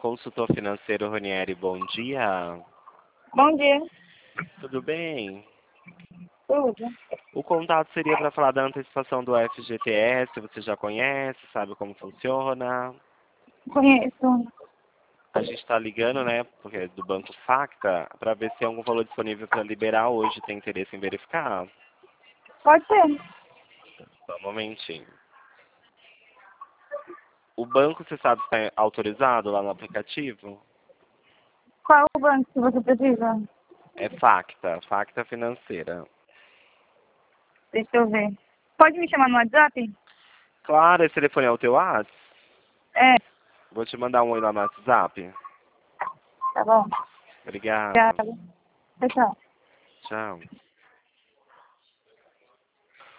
consultor financeiro Ronieri, bom dia. Bom dia. Tudo bem? Tudo. O contato seria para falar da antecipação do FGTS, você já conhece, sabe como funciona? Conheço. A gente está ligando, né, porque é do Banco Facta, para ver se tem algum valor disponível para liberar hoje. Tem interesse em verificar? Pode ser. Só um momentinho. O banco, você sabe se está autorizado lá no aplicativo? Qual o banco que você precisa? É Facta, Facta Financeira. Deixa eu ver. Pode me chamar no WhatsApp? Claro, esse telefone é o teu WhatsApp? É. Vou te mandar um oi lá no WhatsApp. Tá bom. Obrigado. Obrigada. Tchau, tchau. Tchau.